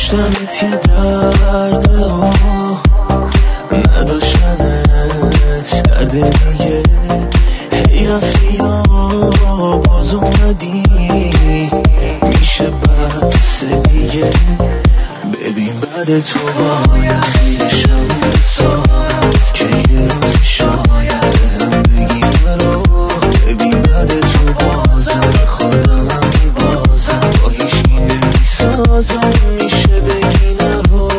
داشتنت یه درده و نداشتنت درد دیگه. هی رفتی یا باز اومدی، میشه بس دیگه. ببین بعد تو باید خیلیشم بساعت که یه روزی شاید هم بگی نرو. ببین بعد تو بازم خودمم میبازم، با هیچی نمیسازم، میشه بگی نرو.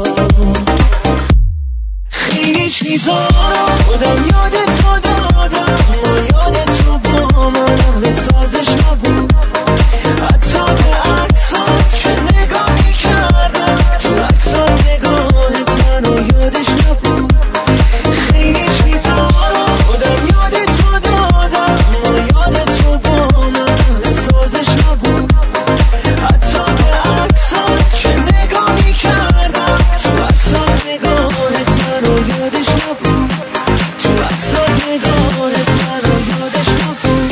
خیلی چیزا رو خودم یاد تو دادم، اما یاد تو با من اهل سازش نبود. حتی به عکسات که نگاه میکردم، تو عکسات نگاهت منو یادش نبود. خیلی چیزا رو خودم یاد تو دادم، اما یاد تو با من اهل سازش نبود. حتی به عکسات که نگاه میکردم، تو عکسات نگاهت منو یادش نبود. تو عکسات نگاهت منو یادش نبود.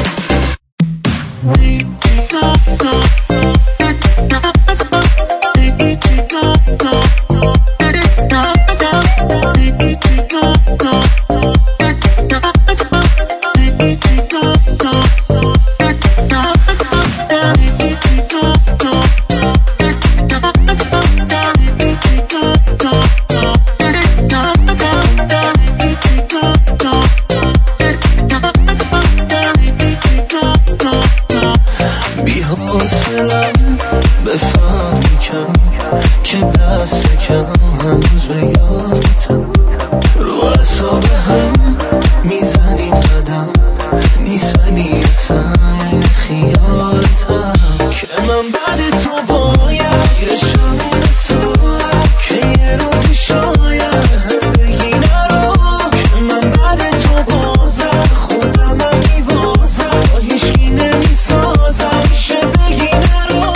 بی حوصلم بفهم کم که دست کم هنوز به یادتم. رو اعصاب هم میزنیم قدم، نیسانی اصلا این خیالتم. که من بعد تو باید گیرشم به ساعت که یه روزی شاید هم بگی نرو. که من بعد تو بازم خودمم میبازم، با هیچکی نمیسازم، میشه بگی نرو.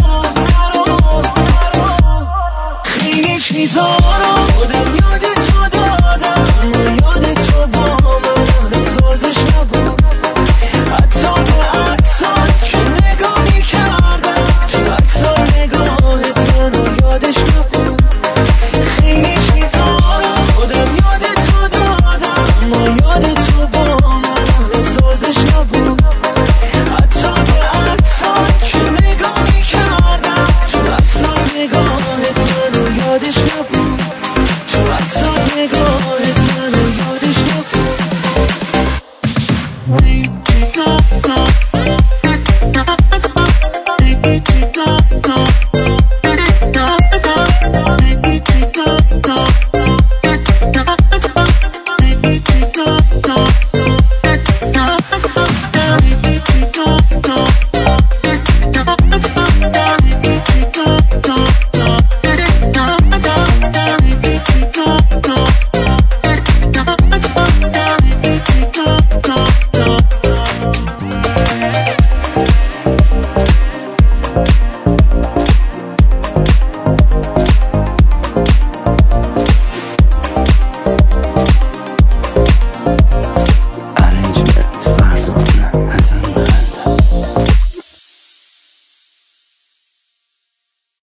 خیلی چیزا رو خودم یاد تو دادم، اما یاد تو با من اهل سازش نبود. حتی به عکسات که نگاه میکردم، تو عکسات نگاهت منو یادش نبود. خیلی چیزا رو خودم یاد تو دادم، اما یاد تو با من اهل سازش نبود. حتی به عکسات که نگاه میکردم، تو عکسات نگاهت منو یادش نبود. تو عکسات نگاهت منو یادش نبود.